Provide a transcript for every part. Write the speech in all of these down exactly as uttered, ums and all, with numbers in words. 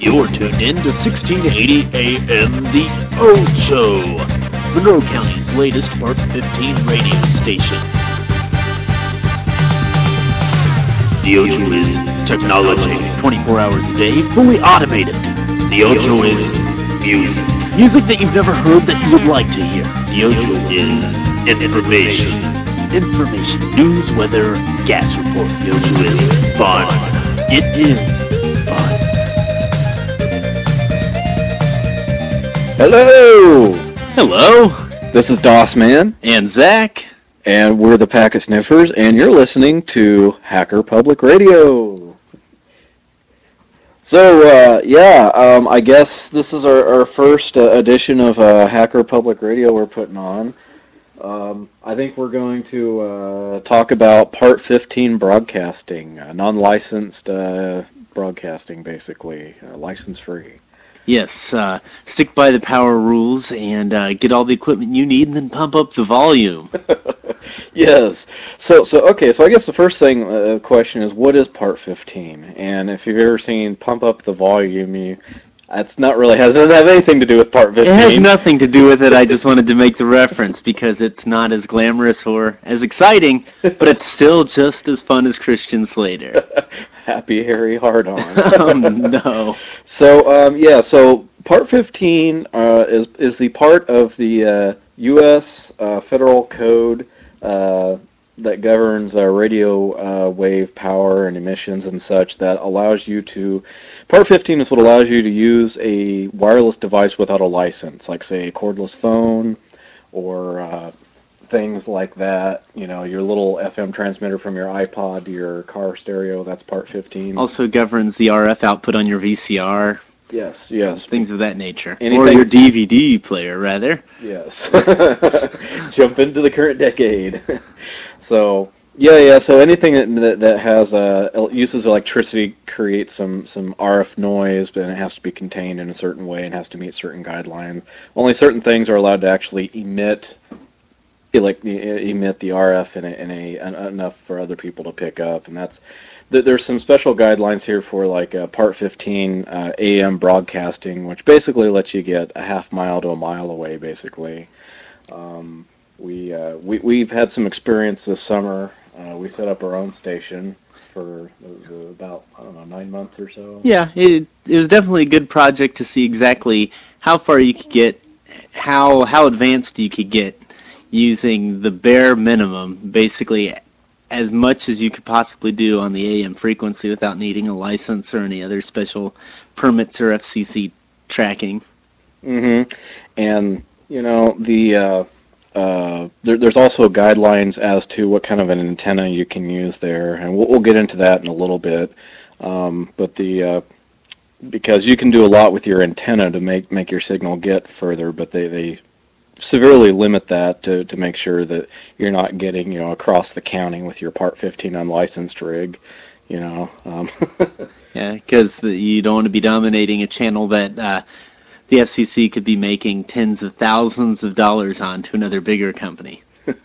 You're tuned in to sixteen eighty A M The Ocho, Monroe County's latest Part fifteen radio station. The Ocho is technology, twenty-four hours a day, fully automated. The Ocho is music. Music that you've never heard that you would like to hear. The Ocho is information. Information, news, weather, gas report. The Ocho is fun. It is fun. Hello! Hello, This is Doss Man, and Zach. and we're the Pack of Sniffers, and you're listening to Hacker Public Radio. So, uh, yeah, um, I guess this is our, our first uh, edition of uh, Hacker Public Radio we're putting on. Um, I think we're going to uh, talk about Part fifteen broadcasting, uh, non-licensed uh, broadcasting, basically, uh, license-free. Yes, uh, stick by the power rules and uh, get all the equipment you need, and then pump up the volume. Yes. So, so okay. So, I guess the first thing uh, question is, what is Part fifteen? And if you've ever seen Pump Up the Volume, you, that's not really has doesn't have anything to do with Part fifteen. It has nothing to do with it. I just wanted to make the reference because it's not as glamorous or as exciting, but it's still just as fun as Christian Slater. Happy Harry Hard On. Oh no! So, um, yeah. So, Part fifteen uh, is is the part of the uh, U S uh, federal code uh, that governs uh, radio uh, wave power and emissions and such that allows you to. Part fifteen is what allows you to use a wireless device without a license, like say a cordless phone or uh, things like that. You know, your little F M transmitter from your iPod to your car stereo. That's Part fifteen. Also governs the R F output on your V C R. Yes, yes. Things of that nature. Anything, or your D V D player, rather. Yes. Jump into the current decade. So, yeah, yeah. So anything that that, that has uh, uses electricity creates some some R F noise, but it has to be contained in a certain way and has to meet certain guidelines. Only certain things are allowed to actually emit like emit the R F in a, in a enough for other people to pick up, and that's there's some special guidelines here for like uh, Part fifteen uh, A M broadcasting, which basically lets you get a half mile to a mile away. Basically, um, we uh, we we've had some experience this summer. Uh, we set up our own station for uh, about I don't know nine months or so. Yeah, it, it was definitely a good project to see exactly how far you could get, how how advanced you could get using the bare minimum, basically as much as you could possibly do on the A M frequency without needing a license or any other special permits or F C C tracking. Mm-hmm. And you know the uh, uh, there, there's also guidelines as to what kind of an antenna you can use there, and we'll, we'll get into that in a little bit. Um, but the uh, because you can do a lot with your antenna to make make your signal get further, but they, they severely limit that to, to make sure that you're not getting you know across the county with your Part fifteen unlicensed rig. You know. Um, Yeah, because you don't want to be dominating a channel that uh, the F C C could be making tens of thousands of dollars on to another bigger company.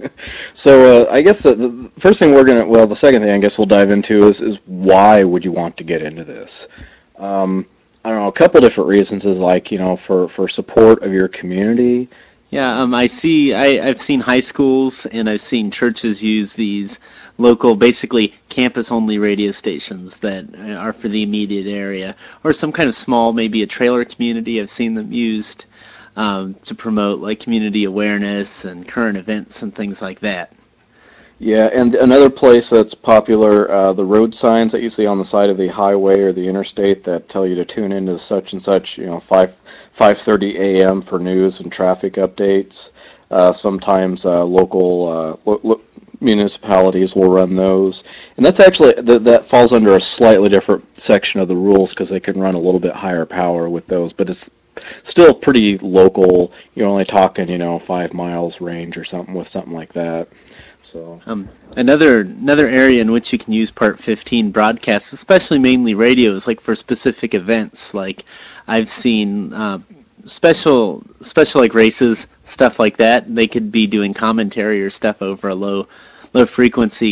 So uh, I guess the, the first thing we're gonna, well, the second thing I guess we'll dive into is is why would you want to get into this? Um, I don't know, a couple different reasons is like you know for for support of your community. Yeah, um, I see. I, I've seen high schools and I've seen churches use these local, basically campus-only radio stations that are for the immediate area, or some kind of small, maybe a trailer community. I've seen them used um, to promote like community awareness and current events and things like that. Yeah, and another place that's popular, uh, the road signs that you see on the side of the highway or the interstate that tell you to tune into such and such, you know, five five thirty a m for news and traffic updates. Uh, sometimes uh, local uh, lo- lo- municipalities will run those, and that's actually th- that falls under a slightly different section of the rules because they can run a little bit higher power with those, but it's still pretty local. You're only talking, you know, five miles range or something with something like that. So. Um, another another area in which you can use Part fifteen broadcasts, especially mainly radio, is like for specific events. Like I've seen uh, special special like races, stuff like that. They could be doing commentary or stuff over a low low frequency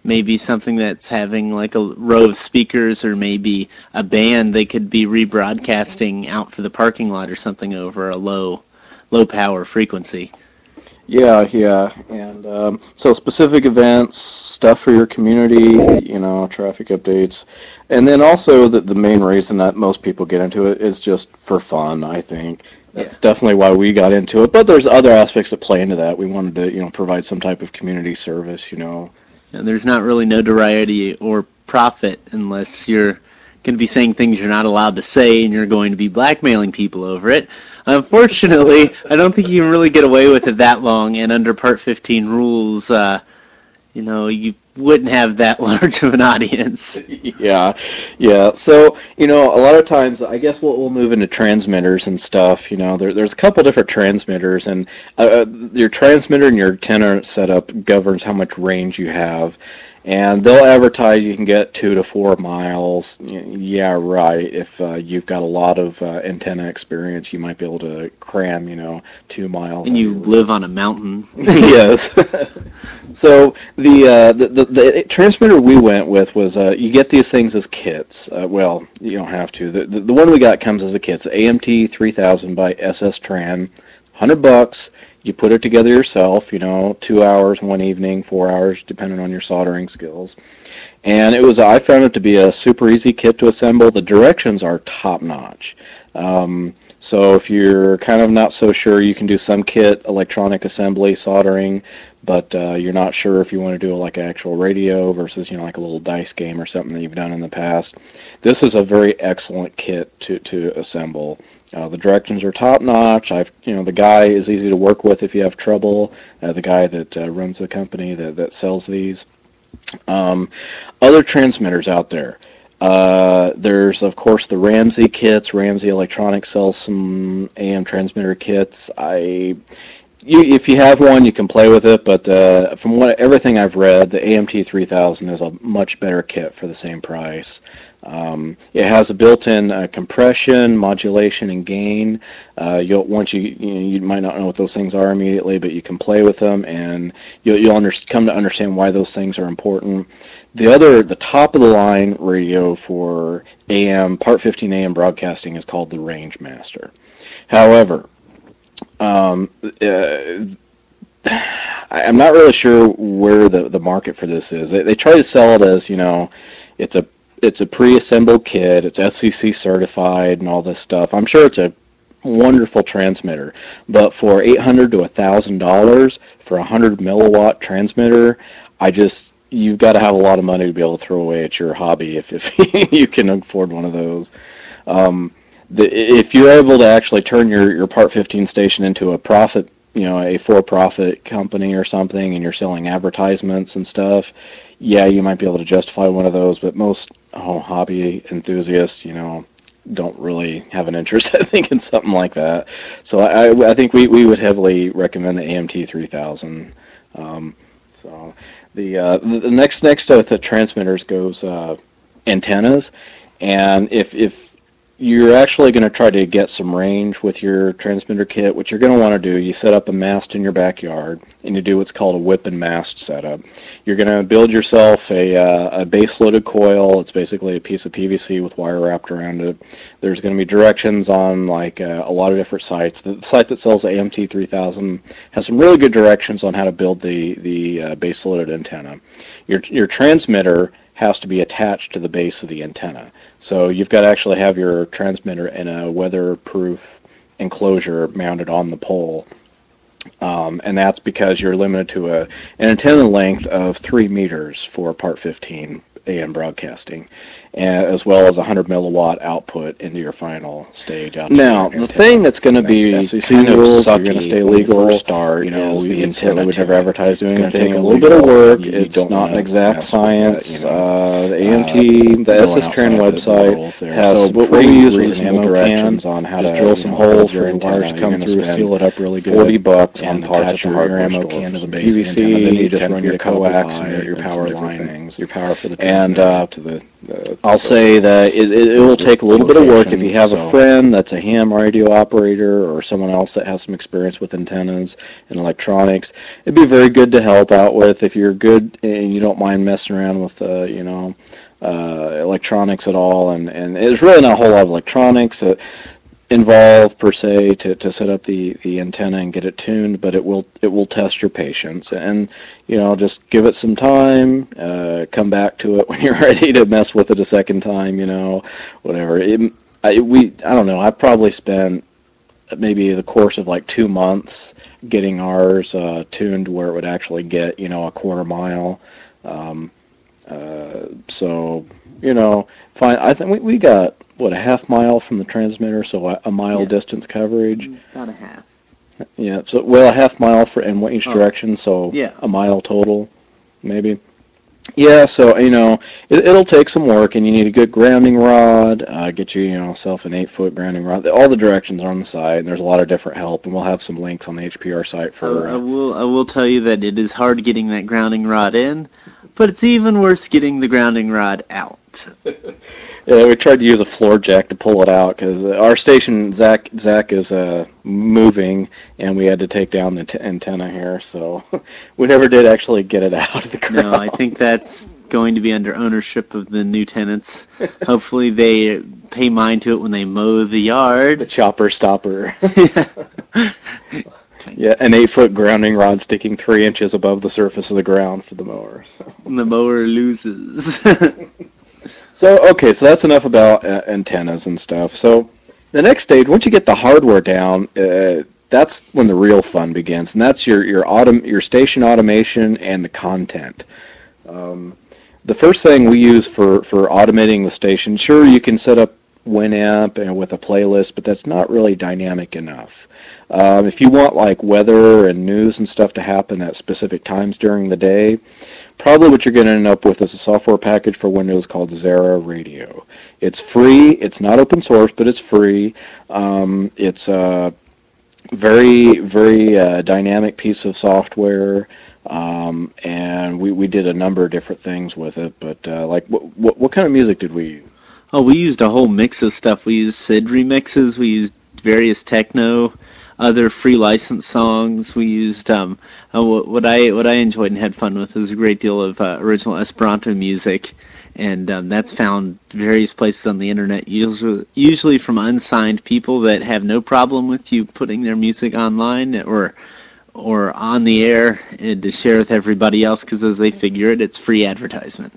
maybe something that's having like a row of speakers, or maybe a band they could be rebroadcasting out for the parking lot or something over a low low power frequency. Yeah, yeah, and um, so specific events, stuff for your community, you know, traffic updates, and then also the the main reason that most people get into it is just for fun. I think Yeah. that's definitely why we got into it. But there's other aspects that play into that. We wanted to, you know, provide some type of community service, you know. And there's not really notoriety or profit unless you're going to be saying things you're not allowed to say and you're going to be blackmailing people over it. Unfortunately, I don't think you can really get away with it that long, and under Part fifteen rules, uh, you know, you wouldn't have that large of an audience. Yeah, yeah. So, you know, a lot of times, I guess we'll, we'll move into transmitters and stuff. You know, there, there's a couple different transmitters, and uh, uh, your transmitter and your antenna setup governs how much range you have. And they'll advertise you can get two to four miles. Y- Yeah, right. If uh, you've got a lot of uh, antenna experience, you might be able to cram, you know, two miles. And out of you your live on a mountain. Yes. So the, uh, the the the transmitter we went with was uh, you get these things as kits. Uh, well, you don't have to. The, the the one we got comes as a kit. It's the A M T three thousand by S S Tran, hundred bucks. You put it together yourself. You know, two hours one evening, four hours depending on your soldering skills. And it was I found it to be a super easy kit to assemble. The directions are top notch. Um, so if you're kind of not so sure, you can do some kit electronic assembly, soldering, but uh, you're not sure if you want to do like an actual radio versus you know like a little dice game or something that you've done in the past. This is a very excellent kit to to assemble. Uh, the directions are top notch. I've you know the guy is easy to work with if you have trouble. Uh, the guy that uh, runs the company that that sells these. Um, other transmitters out there. Uh, there's of course the Ramsey kits. Ramsey Electronics sells some A M transmitter kits. I you, if you have one, you can play with it, but uh, from what everything I've read, the A M T three thousand is a much better kit for the same price. Um, it has a built-in uh, compression, modulation, and gain. Uh, you'll once you you, know, you might not know what those things are immediately, but you can play with them, and you'll you'll under, come to understand why those things are important. The other, the top of the line radio for A M Part fifteen A M broadcasting is called the Range Master. However, um, uh, I'm not really sure where the, the market for this is. They, they try to sell it as, you know, it's a it's a pre-assembled kit, it's F C C certified and all this stuff. I'm sure it's a wonderful transmitter, but for eight hundred to one thousand dollars for a one hundred milliwatt transmitter, I just you've got to have a lot of money to be able to throw away at your hobby if, if you can afford one of those. Um, the, if you're able to actually turn your, your Part fifteen station into a profit, you know, a for-profit company or something, and you're selling advertisements and stuff, yeah, you might be able to justify one of those. But most oh, hobby enthusiasts, you know, don't really have an interest, I think, in something like that. So I, I think we, we would heavily recommend the A M T three thousand. Um, so the, uh, the the next next with the transmitters goes uh, antennas, and if if you're actually going to try to get some range with your transmitter kit, what you're going to want to do, you set up a mast in your backyard, and you do what's called a whip and mast setup. You're going to build yourself a, uh, a base-loaded coil. It's basically a piece of P V C with wire wrapped around it. There's going to be directions on like uh, a lot of different sites. The site that sells the A M T three thousand has some really good directions on how to build the, the uh, base-loaded antenna. Your, your transmitter has to be attached to the base of the antenna. So you've got to actually have your transmitter in a weatherproof enclosure mounted on the pole. Um, and that's because you're limited to a, an antenna length of three meters for Part fifteen A M broadcasting, and, as well as a one hundred milliwatt output into your final stage. Out now, the thing that's going to be F C C kind of rules, you're going to stay legal. Start, you know, is the antenna. Would never advertise doing anything. It's going to take a little bit of work. You, it's you not an exact science. That, you know. uh, the A M T, uh, the S S Tran website the, the has so some what pretty we use reasonable directions on how to drill some holes for your wires to come through, seal it up really good. Forty bucks on parts at the hardware ammo can to the base P V C, antenna. Then you just run your coax and your, your power line, things. Your power for the transmitter and, uh, to the Uh, I'll say that it, it, it will take a little bit of work if you have a so- friend that's a ham radio operator or someone else that has some experience with antennas and electronics. It'd be very good to help out with if you're good and you don't mind messing around with, uh, you know, uh, electronics at all. And, and there's really not a whole lot of electronics uh, involved per se to, to set up the, the antenna and get it tuned, but it will it will test your patience. And you know, just give it some time, uh, come back to it when you're ready to mess with it a second time, you know, whatever. It, I, we, I don't know, I probably spent maybe the course of like two months getting ours uh, tuned where it would actually get, you know, a quarter mile. Um, uh, so, you know, fine. I think we, we got, what, a half mile from the transmitter, so a, a mile Yeah. distance coverage. About a half. Yeah, so, well, a half mile for in each Oh, direction, so yeah. a mile total, maybe. Yeah, so you know it, it'll take some work, and you need a good grounding rod. Uh, get you, you know, self an eight foot grounding rod. All the directions are on the site, and there's a lot of different help, and we'll have some links on the H P R site I, for. I Uh, will. I will tell you that it is hard getting that grounding rod in, but it's even worse getting the grounding rod out. yeah, we tried to use a floor jack to pull it out because uh, our station Zach Zach is uh, moving, and we had to take down the t- antenna here, so we never did actually get it out of the ground. No, I think that's going to be under ownership of the new tenants. Hopefully, they pay mind to it when they mow the the yard. chopper stopper. Yeah. Yeah, an eight foot grounding rod sticking three inches above the surface of the ground for the mower. So, The mower loses. so okay, so that's enough about uh, antennas and stuff. So the next stage, once you get the hardware down, uh, that's when the real fun begins, and that's your your autom- your station automation and the content. Um, the first thing we use for, for automating the station, sure, you can set up Winamp and with a playlist, but that's not really dynamic enough. Um, if you want like weather and news and stuff to happen at specific times during the day, probably what you're going to end up with is a software package for Windows called Zara Radio. It's free. It's not open source, but it's free. Um, it's a very, very uh, dynamic piece of software. Um, and we, we did a number of different things with it, but uh, like what, what what kind of music did we use? Oh, we used a whole mix of stuff. We used S I D remixes. We used various techno, other free license songs. We used um, uh, what what I what I enjoyed and had fun with was a great deal of uh, original Esperanto music, and um, that's found various places on the internet. Usually, usually from unsigned people that have no problem with you putting their music online or or on the air and to share with everybody else because as they figure it, it's free advertisement.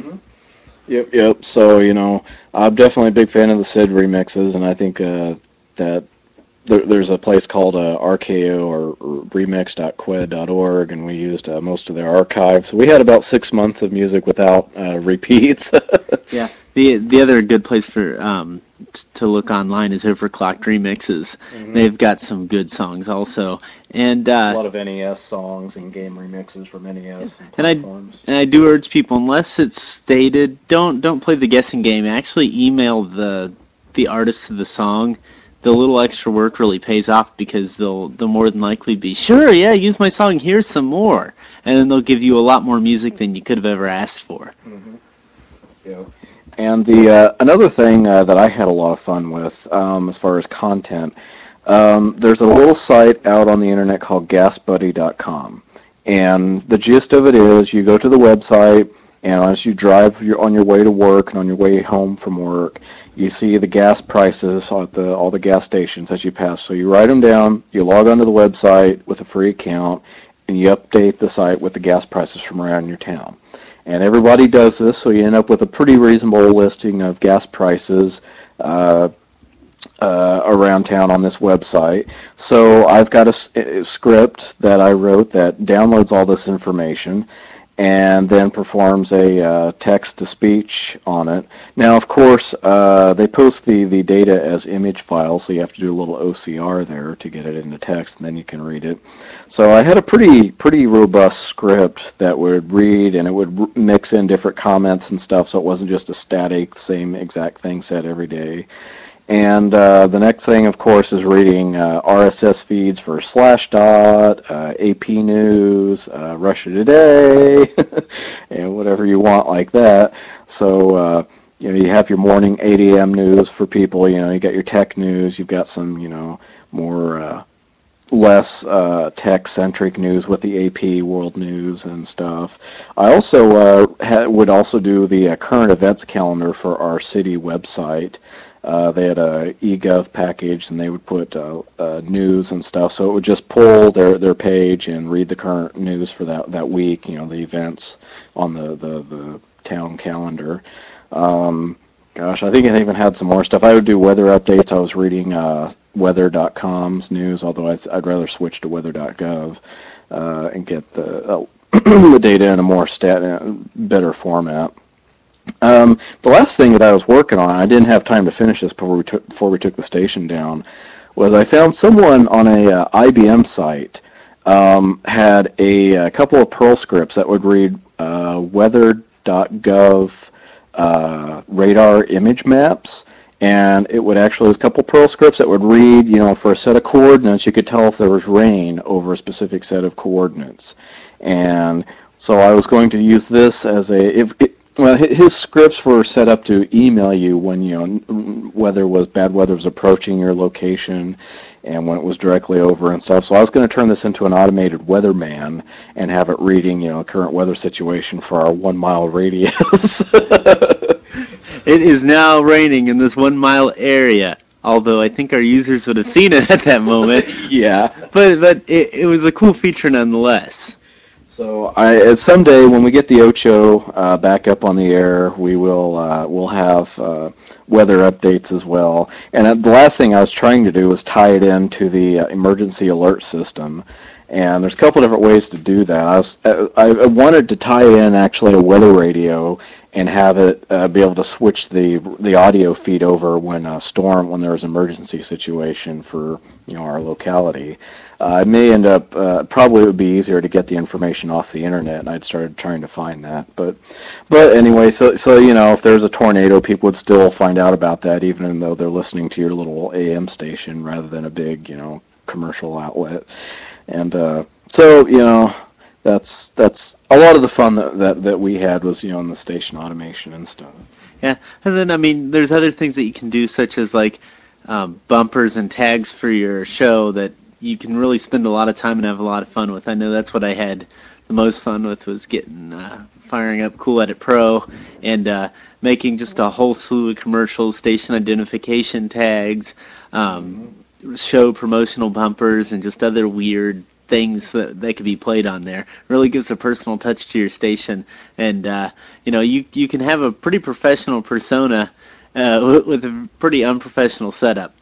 Yep, yep. So you know, I'm definitely a big fan of the S I D remixes, and I think uh, that there, there's a place called uh, R K O or, or remix dot qued dot org, and we used uh, most of their archives. So we had about six months of music without uh, repeats. Yeah. The the other good place for um t- to look online is Overclocked Remixes. Mhm. They've got some good songs also, and A uh, lot of N E S songs and game remixes from N E S and and I platforms. and I do urge people, unless it's stated, don't don't play the guessing game. Actually, email the the artist of the song. The little extra work really pays off because they'll they'll more than likely be sure, yeah, use my song. Here's some more, and then they'll give you a lot more music than you could have ever asked for. Mm-hmm. Yeah. And the uh, another thing uh, that I had a lot of fun with, um, as far as content, um, there's a little site out on the internet called gas buddy dot com, and the gist of it is you go to the website, and as you drive your, on your way to work and on your way home from work, you see the gas prices at the all the gas stations as you pass. So you write them down, you log onto the website with a free account, and you update the site with the gas prices from around your town. And everybody does this, so you end up with a pretty reasonable listing of gas prices uh, uh, around town on this website. So I've got a, a script that I wrote that downloads all this information and then performs a uh, text-to-speech on it. Now, of course, uh, they post the, the data as image files, so you have to do a little O C R there to get it into text, and then you can read it. So I had a pretty pretty robust script that would read, and it would mix in different comments and stuff, so it wasn't just a static, same exact thing said every day. And uh, the next thing, of course, is reading uh, R S S feeds for Slashdot, uh, A P News, uh, Russia Today, and whatever you want like that. So uh, you know, you have your morning eight a m news for people. You know, you got your tech news. You've got some, you know, more uh, less uh, tech-centric news with the A P World News and stuff. I also uh, ha- would also do the uh, current events calendar for our city website. Uh, they had a eGov package, and they would put uh, uh, news and stuff. So it would just pull their, their page and read the current news for that, that week. You know, the events on the the, the town calendar. Um, Gosh, I think I even had some more stuff. I would do weather updates. I was reading uh, weather dot com's news, although I'd, I'd rather switch to weather dot gov uh, and get the uh, the data in a more stat better format. Um, the last thing that I was working on, I didn't have time to finish this before we took before we took the station down, was I found someone on a uh, I B M site um, had a, a couple of Perl scripts that would read uh, weather dot gov uh, radar image maps, and it would actually, there's a couple Perl scripts that would read, you know, for a set of coordinates, you could tell if there was rain over a specific set of coordinates. And so I was going to use this as a, if it, well, his scripts were set up to email you when, you know, weather was, bad weather was approaching your location and when it was directly over and stuff. So I was going to turn this into an automated weatherman and have it reading, you know, current weather situation for our one mile radius. It is now raining in this one mile area. Although I think our users would have seen it at that moment. Yeah. But but it, it was a cool feature nonetheless. So I someday when we get the Ocho uh, back up on the air, we will uh, we'll have uh, weather updates as well. And uh, the last thing I was trying to do was tie it into the uh, emergency alert system. And there's a couple different ways to do that. I, was, uh, I wanted to tie in actually a weather radio and have it uh, be able to switch the the audio feed over when a storm, when there's an emergency situation for, you know, our locality. Uh, I may end up, uh, probably it would be easier to get the information off the internet, and I'd started trying to find that. But, but anyway, so so you know, if there's a tornado, people would still find out about that, even though they're listening to your little A M station rather than a big, you know, commercial outlet. And uh, so, you know, that's that's a lot of the fun that, that, that we had was, you know, in the station automation and stuff. Yeah, and then I mean, there's other things that you can do, such as like um, bumpers and tags for your show that you can really spend a lot of time and have a lot of fun with. I know that's what I had the most fun with, was getting uh, firing up Cool Edit Pro and uh, making just a whole slew of commercials, station identification tags, um, show promotional bumpers, and just other weird things that, that could be played on there. Really gives a personal touch to your station, and uh, you know, you you can have a pretty professional persona uh, with a pretty unprofessional setup.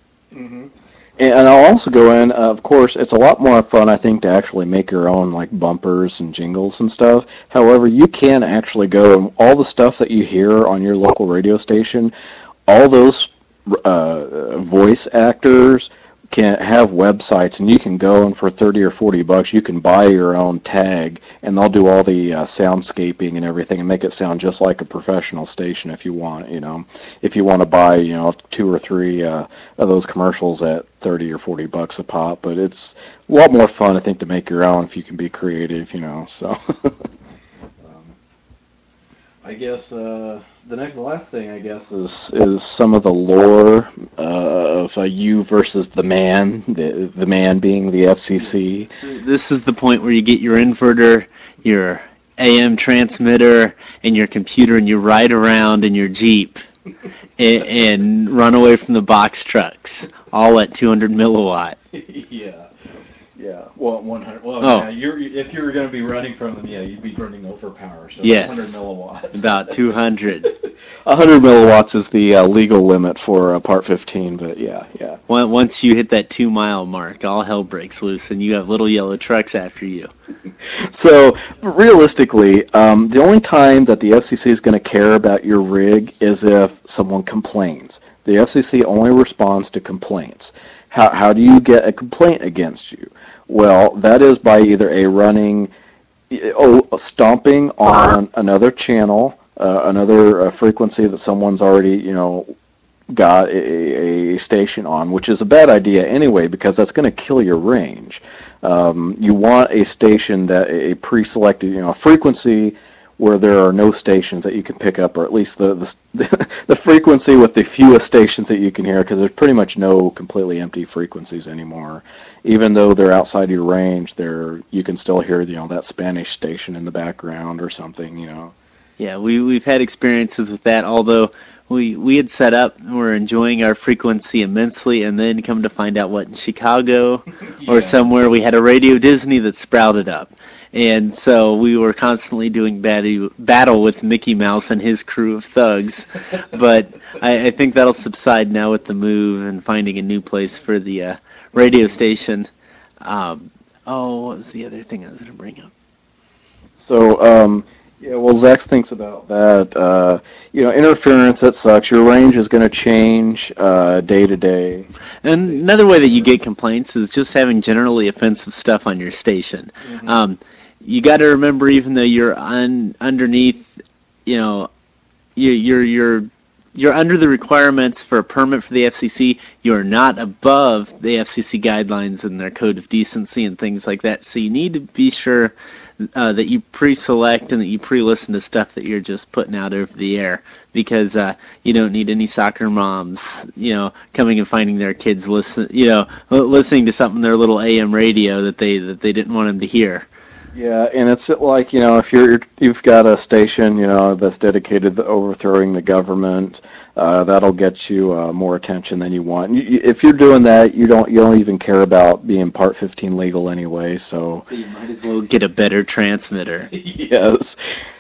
And I'll also go in, uh, of course, it's a lot more fun, I think, to actually make your own, like, bumpers and jingles and stuff. However, you can actually go and all the stuff that you hear on your local radio station, all those uh, voice actors can have websites, and you can go and for thirty or forty bucks, you can buy your own tag, and they'll do all the uh, soundscaping and everything and make it sound just like a professional station if you want, you know. If you want to buy, you know, two or three uh, of those commercials at thirty or forty bucks a pop, but it's a lot more fun, I think, to make your own if you can be creative, you know, so. I guess uh, the next, the last thing I guess is is some of the lore uh, of uh, you versus the man, the the man being the F C C. This is the point where you get your inverter, your A M transmitter, and your computer, and you ride around in your Jeep and, and run away from the box trucks, all at two hundred milliwatt. Yeah. Yeah, well, one hundred. Well, Oh. yeah, you're if you were going to be running from them, yeah, you'd be running over power. So Yes. two hundred milliwatts. About two hundred. one hundred milliwatts is the uh, legal limit for uh, Part fifteen, but yeah, yeah. Once you hit that two mile mark, all hell breaks loose, and you have little yellow trucks after you. So realistically, um, the only time that the F C C is going to care about your rig is if someone complains. The F C C only responds to complaints. How how do you get a complaint against you? Well, that is by either a running, oh, stomping on another channel, uh, another uh, frequency that someone's already, you know, got a, a station on, which is a bad idea anyway because that's going to kill your range. Um, you want a station that a pre-selected, you know, frequency where there are no stations that you can pick up, or at least the the, the frequency with the fewest stations that you can hear, because there's pretty much no completely empty frequencies anymore. Even though they're outside your range, they're you can still hear, you know, that Spanish station in the background or something, you know. Yeah, we we've had experiences with that. Although we we had set up, and we're enjoying our frequency immensely, and then come to find out what in Chicago or Yeah. somewhere we had a Radio Disney that sprouted up, and so we were constantly doing battle battle with Mickey Mouse and his crew of thugs. But I, I think that'll subside now with the move and finding a new place for the uh, radio station. Um, oh, what was the other thing I was going to bring up? So, um, yeah, well, Zach thinks about that. Uh, you know, interference, that sucks. Your range is going to change uh, day to day. And another way that you get complaints is just having generally offensive stuff on your station. Mm-hmm. Um, you got to remember, even though you're un, underneath, you know, you, you're you're you're under the requirements for a permit for the F C C. You are not above the F C C guidelines and their code of decency and things like that. So you need to be sure uh, that you pre-select and that you pre-listen to stuff that you're just putting out over the air, because uh, you don't need any soccer moms, you know, coming and finding their kids listen, you know, listening to something on their little A M radio that they that they didn't want them to hear. Yeah, and it's like, you know, if you're you've got a station, you know, that's dedicated to overthrowing the government, uh, that'll get you uh, more attention than you want. You, if you're doing that, you don't you don't even care about being Part fifteen legal anyway. So, So you might as well get a better transmitter. yes.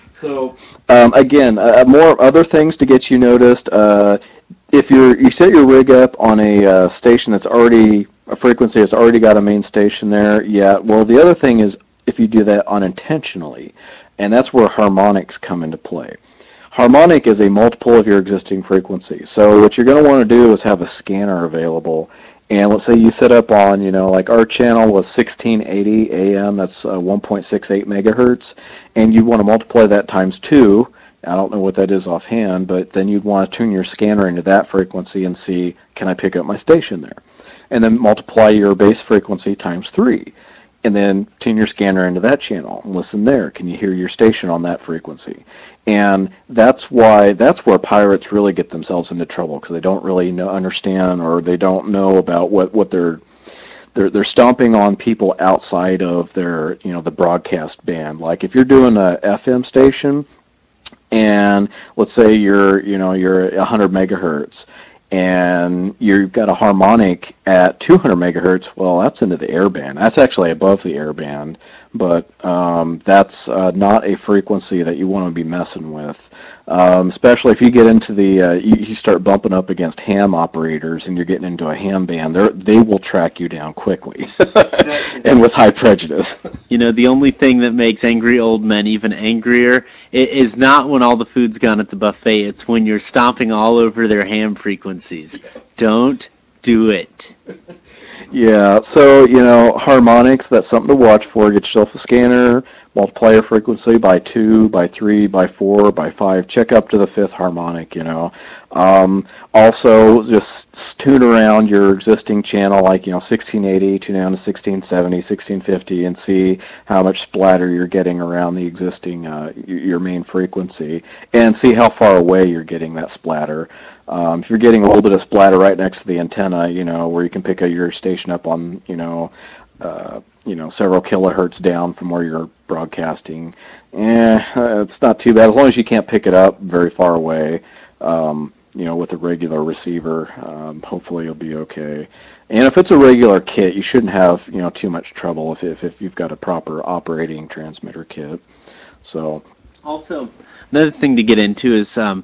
So um, again, uh, more other things to get you noticed. Uh, if you're you set your rig up on a uh, station that's already a frequency that's already got a main station there, yeah. Well, the other thing is if you do that unintentionally, and that's where harmonics come into play. Harmonic is a multiple of your existing frequency. So what you're going to want to do is have a scanner available. And let's say you set up on, you know, like our channel was sixteen eighty A M, that's uh, one point six eight megahertz, and you want to multiply that times two. I don't know what that is offhand, but then you'd want to tune your scanner into that frequency and see, can I pick up my station there? And then multiply your base frequency times three. And then tune your scanner into that channel and listen there. Can you hear your station on that frequency? And that's why that's where pirates really get themselves into trouble, because they don't really know, understand, or they don't know about what, what they're they're they're stomping on people outside of their, you know, the broadcast band. Like if you're doing a F M station, and let's say you're, you know, you're one hundred megahertz, and you've got a harmonic at two hundred megahertz, well, that's into the air band. That's actually above the air band, but um, that's uh, not a frequency that you want to be messing with. Um, especially if you get into the, uh, you, you start bumping up against ham operators and you're getting into a ham band, they will track you down quickly, and with high prejudice. You know, the only thing that makes angry old men even angrier is not when all the food's gone at the buffet. It's when you're stomping all over their ham frequencies. Don't do it. Yeah, so, you know, harmonics, that's something to watch for. Get yourself a scanner, multiply your frequency by two, by three, by four, by five. Check up to the fifth harmonic, you know. Um, also, just tune around your existing channel, like, you know, sixteen eighty, tune down to sixteen seventy, sixteen fifty, and see how much splatter you're getting around the existing, uh, your main frequency, and see how far away you're getting that splatter. Um, if you're getting a little bit of splatter right next to the antenna, you know, where you can pick up your station up on, you know, uh, you know, several kilohertz down from where you're broadcasting, eh, it's not too bad as long as you can't pick it up very far away. Um, you know, with a regular receiver, um, hopefully you'll be okay. And if it's a regular kit, you shouldn't have, you know, too much trouble if if, if you've got a proper operating transmitter kit. So. Also, another thing to get into is um,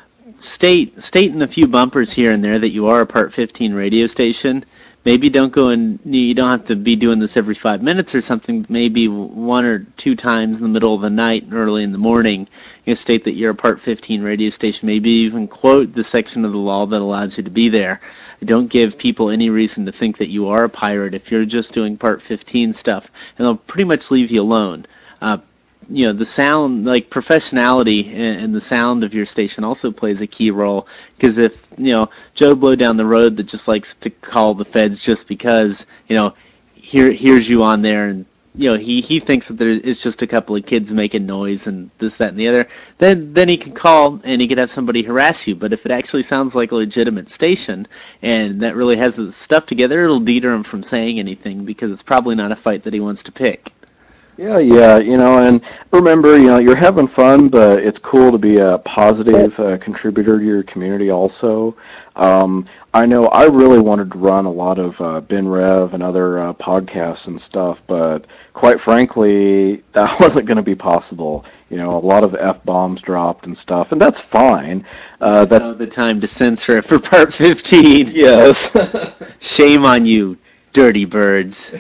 state state in a few bumpers here and there that you are a Part fifteen radio station. Maybe don't go and you don't have to be doing this every five minutes or something. Maybe one or two times in the middle of the night and early in the morning, you state that you're a Part fifteen radio station. Maybe even quote the section of the law that allows you to be there. Don't give people any reason to think that you are a pirate if you're just doing Part fifteen stuff, and they'll pretty much leave you alone. Uh, you know, the sound, like professionality and the sound of your station also plays a key role, because if, you know, Joe Blow down the road that just likes to call the feds just because, you know, here here's you on there and you know, he, he thinks that there is just a couple of kids making noise and this, that, and the other, then then he can call and he could have somebody harass you. But if it actually sounds like a legitimate station and that really has the stuff together, it'll deter him from saying anything because it's probably not a fight that he wants to pick. Yeah, yeah, you know, and remember, you know, you're having fun, but it's cool to be a positive uh, contributor to your community also. Um, I know I really wanted to run a lot of uh, Ben Rev and other uh, podcasts and stuff, but quite frankly, that wasn't going to be possible. You know, a lot of F-bombs dropped and stuff, and that's fine. Uh, that's Now the time to censor it for part fifteen. Yes. Shame on you, dirty birds.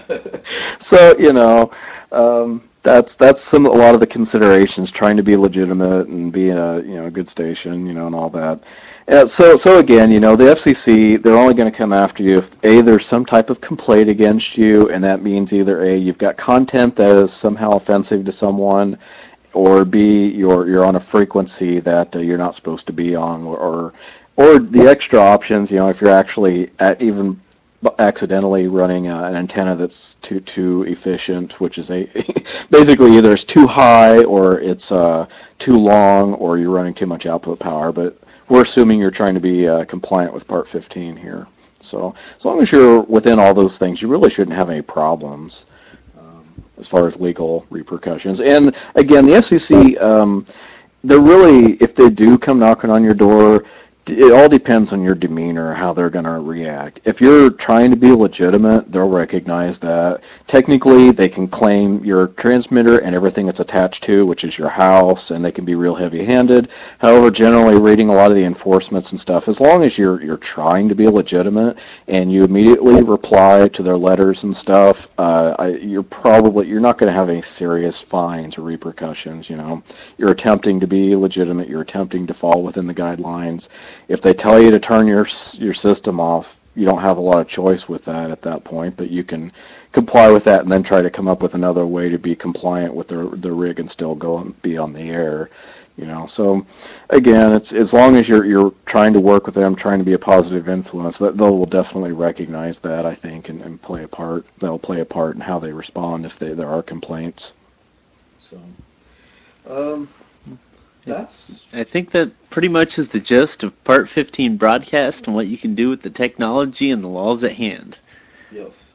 So, you know, um, that's that's some a lot of the considerations, trying to be legitimate and be a you know a good station, you know, and all that. Uh, so so again, you know, the F C C, they're only going to come after you if A, there's some type of complaint against you, and that means either A, you've got content that is somehow offensive to someone, or B, you're you're on a frequency that uh, you're not supposed to be on, or or the extra options, you know, if you're actually at even accidentally running uh, an antenna that's too too efficient, which is a basically either it's too high or it's uh, too long, or you're running too much output power. But we're assuming you're trying to be uh, compliant with Part fifteen here. So as long as you're within all those things, you really shouldn't have any problems as far as legal repercussions. And again, the F C C, um, they're really, if they do come knocking on your door, it all depends on your demeanor, how they're going to react. If you're trying to be legitimate, they'll recognize that. Technically, they can claim your transmitter and everything it's attached to, which is your house, and they can be real heavy-handed. However, generally, reading a lot of the enforcements and stuff, as long as you're you're trying to be legitimate and you immediately reply to their letters and stuff, uh, I, you're probably you're not going to have any serious fines or repercussions. You know, you're attempting to be legitimate. You're attempting to fall within the guidelines. If they tell you to turn your your system off, you don't have a lot of choice with that at that point, but you can comply with that and then try to come up with another way to be compliant with the the rig and still go and be on the air. You know, so again, it's as long as you're you're trying to work with them, trying to be a positive influence, that they will definitely recognize that, I think, and, and play a part. That'll play a part in how they respond if they, there are complaints. So, um, that's I think that pretty much is the gist of Part fifteen broadcast and what you can do with the technology and the laws at hand. yes.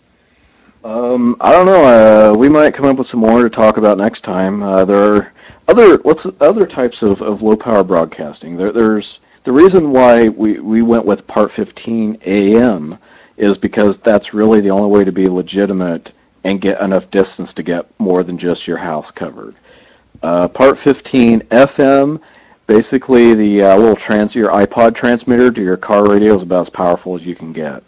Um, I don't know. Uh, we might come up with some more to talk about next time. Uh, there are other let's other types of, of low power broadcasting. There, there's the reason why we, we went with Part fifteen A M is because that's really the only way to be legitimate and get enough distance to get more than just your house covered. Uh, Part fifteen F M, basically the uh, little trans your iPod transmitter to your car radio is about as powerful as you can get.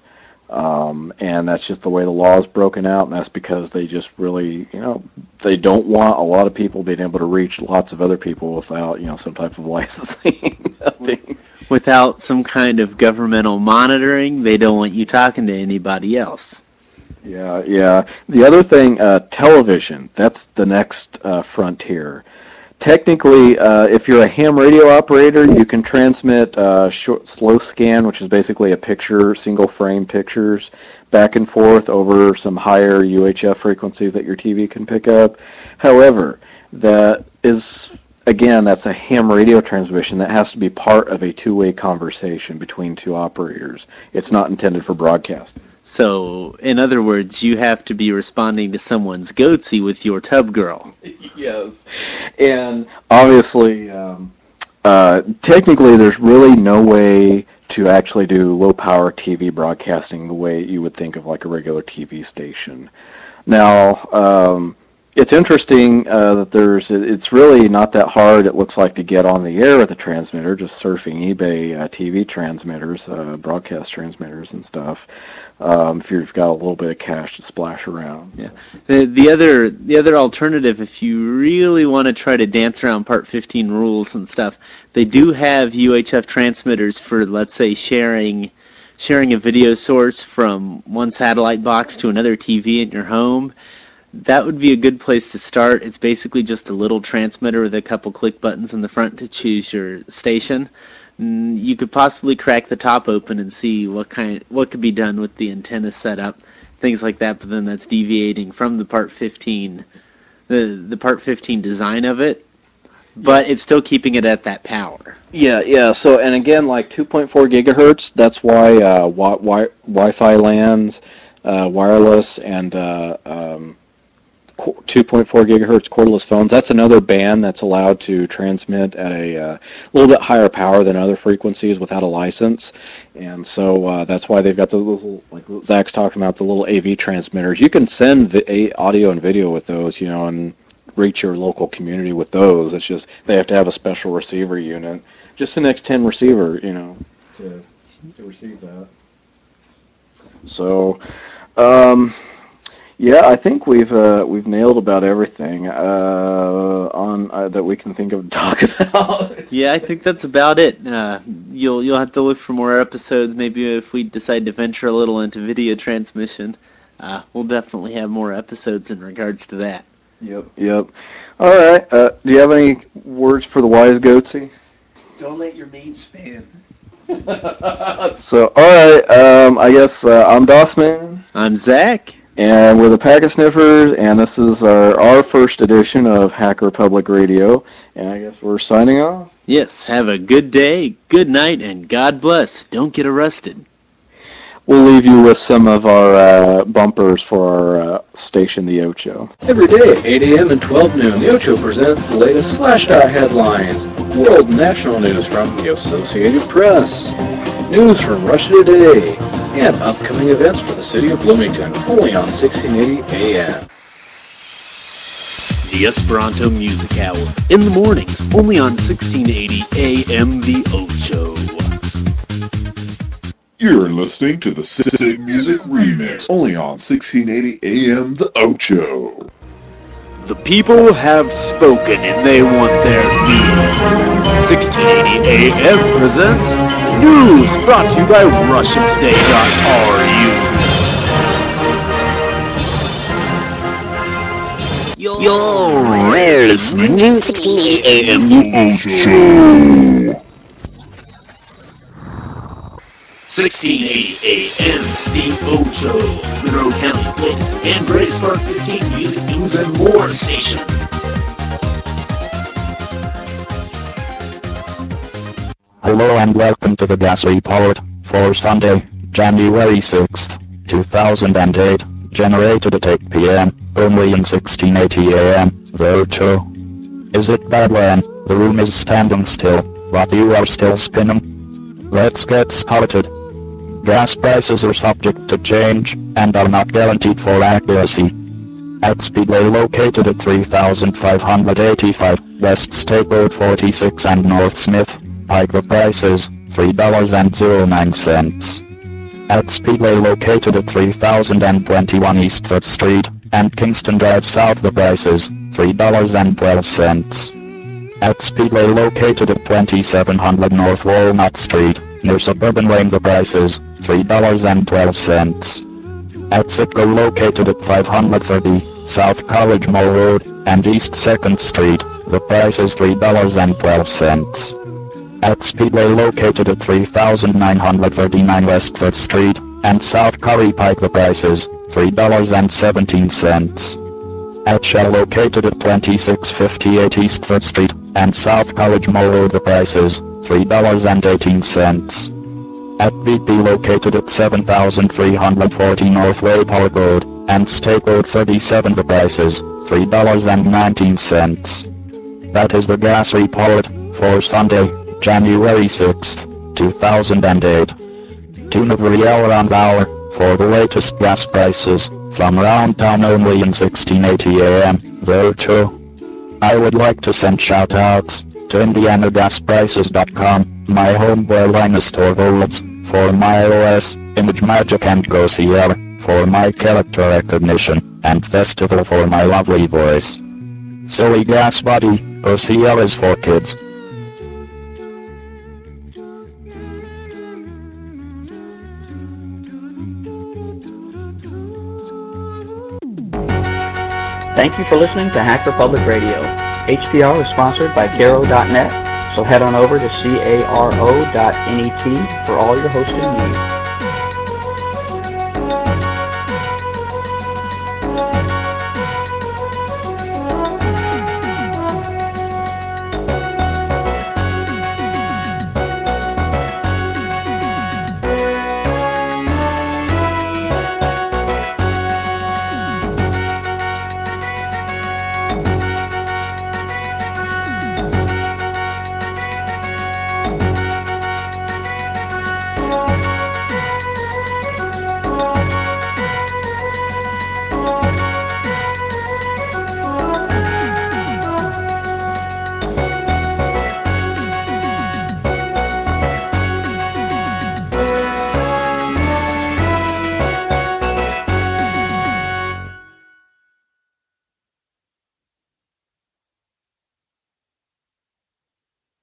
Um, and that's just the way the law is broken out, and that's because they just really, you know, they don't want a lot of people being able to reach lots of other people without, you know, some type of licensing. Nothing. Without some kind of governmental monitoring, they don't want you talking to anybody else. Yeah, yeah. The other thing, uh, television, that's the next uh, frontier. Technically, uh, if you're a ham radio operator, you can transmit uh, short, slow scan, which is basically a picture, single frame pictures, back and forth over some higher U H F frequencies that your T V can pick up. However, that is, again, that's a ham radio transmission that has to be part of a two-way conversation between two operators. It's not intended for broadcast. So, in other words, you have to be responding to someone's goatsy with your tub girl. Yes. And obviously, um, uh, technically, there's really no way to actually do low power T V broadcasting the way you would think of like a regular T V station. Now, um, it's interesting uh, that there's, it's really not that hard, it looks like, to get on the air with a transmitter, just surfing eBay uh, T V transmitters, uh, broadcast transmitters and stuff, um, if you've got a little bit of cash to splash around. Yeah. The the other the other alternative, if you really want to try to dance around Part fifteen rules and stuff, they do have U H F transmitters for, let's say, sharing sharing a video source from one satellite box to another T V in your home. That would be a good place to start. It's basically just a little transmitter with a couple click buttons in the front to choose your station. Mm, You could possibly crack the top open and see what kind what could be done with the antenna setup. things like that, but then that's deviating from the Part fifteen, the the Part fifteen design of it, but it's still keeping it at that power. Yeah, yeah. So, and again, like two point four gigahertz, that's why uh, wi- wi- Wi-Fi LANs, uh, wireless, and uh, um, two point four gigahertz cordless phones, that's another band that's allowed to transmit at a uh, little bit higher power than other frequencies without a license. And so uh, that's why they've got the little, like Zach's talking about, the little A V transmitters. You can send vi- audio and video with those, you know, and reach your local community with those. It's just they have to have a special receiver unit, just an X ten receiver, you know, to, to receive that. So, um, yeah, I think we've uh, we've nailed about everything uh, on uh, that we can think of to talk about. Yeah, I think that's about it. Uh, you'll you'll have to look for more episodes. Maybe if we decide to venture a little into video transmission, uh, we'll definitely have more episodes in regards to that. Yep, yep. All right. Uh, do you have any words for the wise goatsy? Don't let your mates fan. So, all right. Um, I guess uh, I'm Dossman. I'm Zach. And we're the Packet Sniffers, and this is our, our first edition of Hacker Public Radio. And I guess we're signing off. Yes, have a good day, good night, and God bless. Don't get arrested. We'll leave you with some of our uh, bumpers for our uh, station, The Ocho. Every day at eight a.m. and twelve noon, The Ocho presents the latest Slashdot headlines, world and national news from the Associated Press, news from Russia Today, and upcoming events for the city of Bloomington, only on sixteen eighty A M. The Esperanto Music Hour. In the mornings, only on sixteen eighty A M The Ocho. You're listening to the Sig Music Remix, only on sixteen eighty A M The Ocho. The people have spoken and they want their news. sixteen eighty A M presents News, brought to you by Russia Today dot R U. You're listening to sixteen eighty A M The Ocho. sixteen eighty A M The Ocho, Monroe County's latest and greatest Part fifteen music news and more station. Hello and welcome to the Gas Report for Sunday, January sixth, two thousand eight, generated at eight p m, only in sixteen eighty A M, The Ocho. Is it bad when the room is standing still, but you are still spinning? Let's get started. Gas prices are subject to change, and are not guaranteed for accuracy. At Speedway located at three thousand five hundred eighty-five, West State Road forty-six and North Smith, Pike the price is three dollars and nine cents. At Speedway located at three thousand twenty-one East Fifth Street, and Kingston Drive South the price is three dollars and twelve cents. At Speedway located at twenty-seven hundred North Walnut Street, near Suburban Lane the price is three dollars and twelve cents. At Citgo located at five hundred thirty South College Mall Road and East second Street, the price is three dollars and twelve cents. At Speedway located at three thousand nine hundred thirty-nine West Fifth Street and South Curry Pike the price is three dollars and seventeen cents. At Shell located at twenty-six fifty-eight East Fifth Street and South College Mall Road the price is three dollars and eighteen cents. At B P located at seven thousand three hundred forty North Wayport Road and State Road thirty-seven the price is three dollars and nineteen cents. That is the gas report for Sunday, January sixth, two thousand eight. Tune every hour on the hour for the latest gas prices from around town only in sixteen eighty A M, The Ocho. I would like to send shout-outs to Indiana Gas Prices dot com, my home where Linus Torvalds, for my iOS, ImageMagick and GoCR, for my character recognition, and Festival for my lovely voice. Silly Gas Buddy, O C R is for kids. Thank you for listening to Hacker Public Radio. H P R is sponsored by Caro dot net, so head on over to caro dot net for all your hosting needs.